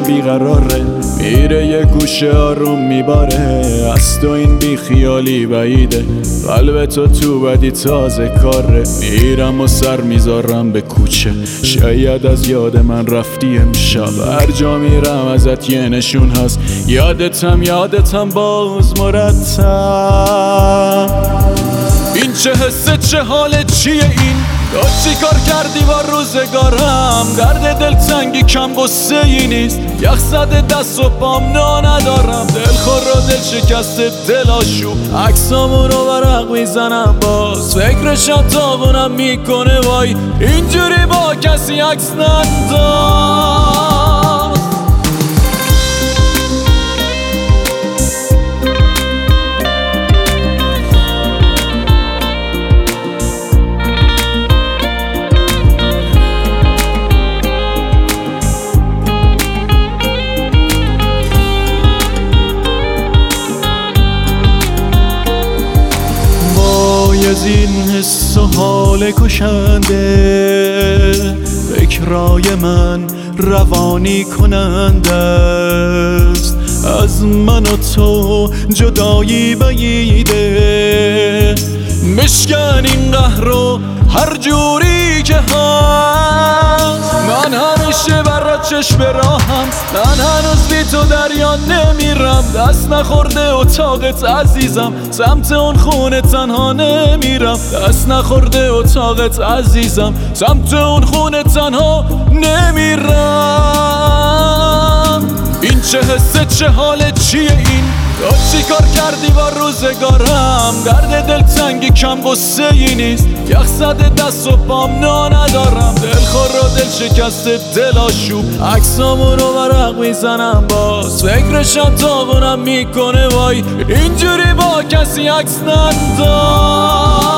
بیقراره، میره یه گوشه آروم میباره. از تو این بی خیالی بعیده، قلب تو بدی تازه کاره. میرم و سر میذارم به کوچه، شاید از یاد من رفتی امشب. هر جا میرم ازت یه نشون هست، یادتم باز مرتب. این چه حسه، چه حاله، چیه این؟ تو چی کار کردی با روزگارم؟ درد دلتنگی کم غصه ای نیست، یخ زده دست و پام ندارم. دلخور و دل شکسته دل آشوب، عکسامون رو ورق میزنم باز. فکرشم تاقونم میکنه وای، اینجوری با کسی عکس ننداز. از این حس و حال کشنده، فکرای من روانی کننده است. از من و تو جدایی بعیده، مشکن این قهر رو هر جوری که هست. من همیشه برات چشم راهم، من هنوز بی تو دریا نمیرم. دست نخورده اتاقت عزیزم، سمت اون خونه تنها نمیرم. دست نخورده اتاقت عزیزم، سمت اون خونه تنها نمیرم. این چه حسه، چه حاله، چیه این؟ تو چی کار کردی با روزگارم؟ درد دلتنگی کم غصه ای نیست، یخ زده دست و پام ندارم. دلخور و دل شکسته دل آشوب، عکسامون رو ورق میزنم باز. فکرشم تاقونم میکنه وای، اینجوری با کسی عکس ننداز.